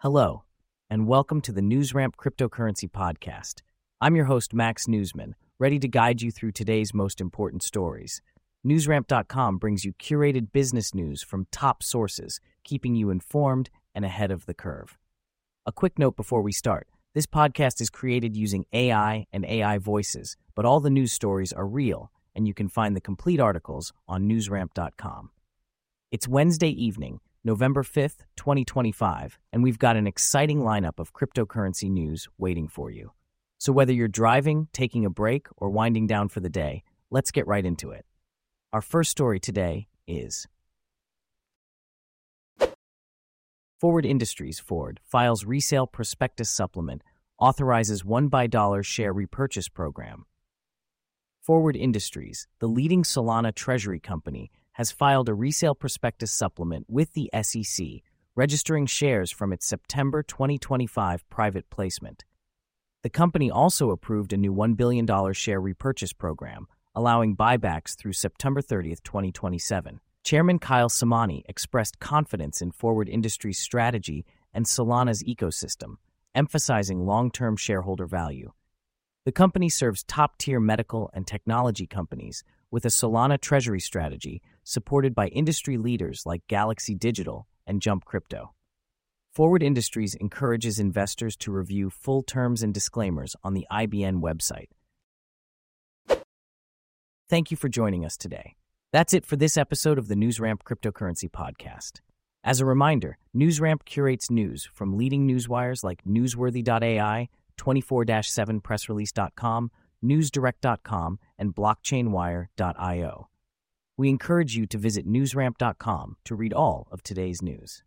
Hello, and welcome to the NewsRamp Cryptocurrency Podcast. I'm your host, Max Newsman, ready to guide you through today's most important stories. NewsRamp.com brings you curated business news from top sources, keeping you informed and ahead of the curve. A quick note before we start. This podcast is created using AI and AI voices, but all the news stories are real, and you can find the complete articles on NewsRamp.com. It's Wednesday evening, November 5th, 2025, and we've got an exciting lineup of cryptocurrency news waiting for you. So whether you're driving, taking a break, or winding down for the day, let's get right into it. Our first story today is Forward Industries Ford files resale prospectus supplement, authorizes $1 share repurchase program. Forward Industries, the leading Solana treasury company, has filed a resale prospectus supplement with the SEC, registering shares from its September 2025 private placement. The company also approved a new $1 billion share repurchase program, allowing buybacks through September 30, 2027. Chairman Kyle Samani expressed confidence in Forward Industries' strategy and Solana's ecosystem, emphasizing long-term shareholder value. The company serves top-tier medical and technology companies with a Solana treasury strategy supported by industry leaders like Galaxy Digital and Jump Crypto. Forward Industries encourages investors to review full terms and disclaimers on the IBN website. Thank you for joining us today. That's it for this episode of the NewsRamp Cryptocurrency Podcast. As a reminder, NewsRamp curates news from leading newswires like Newsworthy.ai, 24/7pressrelease.com, newsdirect.com, and blockchainwire.io. We encourage you to visit newsramp.com to read all of today's news.